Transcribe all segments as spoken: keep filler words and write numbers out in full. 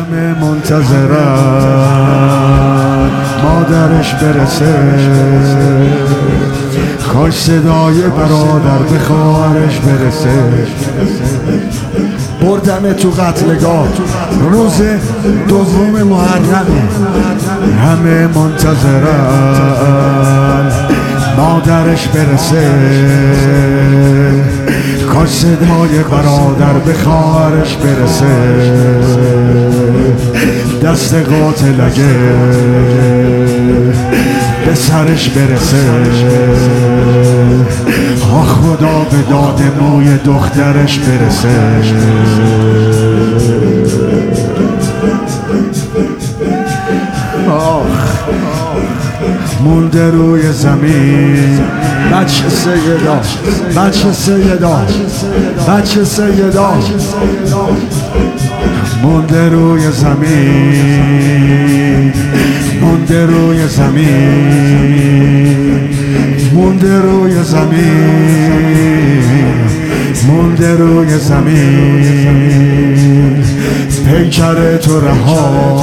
همه منتظرن مادرش برسه، کاش صدای برادر به خواهرش برسه. بردم تو قتلگاه روز دوم محرمه، همه منتظرن مادرش برسه، کاش صدای برادر به خواهرش برسه. دست قاتل اگه به سرش برسه، آه خدا به داد موی دخترش برسه. آخ مونده روی زمین بچه سیدا، بچه سیدا، بچه سیدا، مونده روی زمین، مونده روی زمین، مونده روی زمین، مونده روی زمین. پیکر تو رها،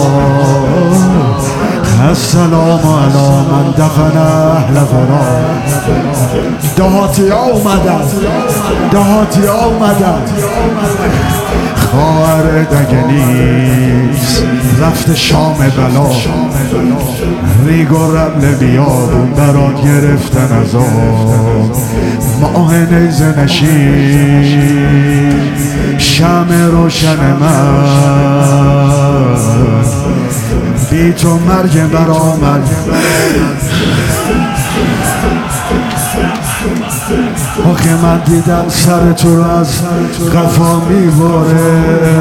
السلام علی من دفن اهل فنا. دهاتی ها اومدن، دهاتی ها اومدن، خواهر دگنیز رفت شام بلا، ریگ و رمل بیابون برات گرفتن از آن. ماه نیزه نشین شم روشن من، بی تو مرگ برآمد. آخه من دیدم سر تو رو از قفا میباره،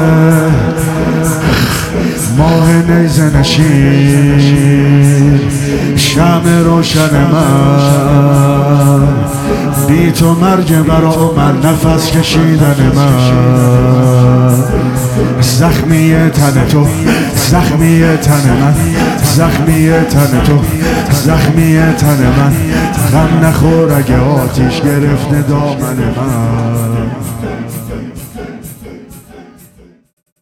ماه نیزه نشین شم روشن من، بی تو مرگ برآمد نفس کشیدن من. زخمی تن تو، زخمی تن من، زخمی تن تو، زخمی تن من. غم نخور اگه آتیش گرفته دامن من.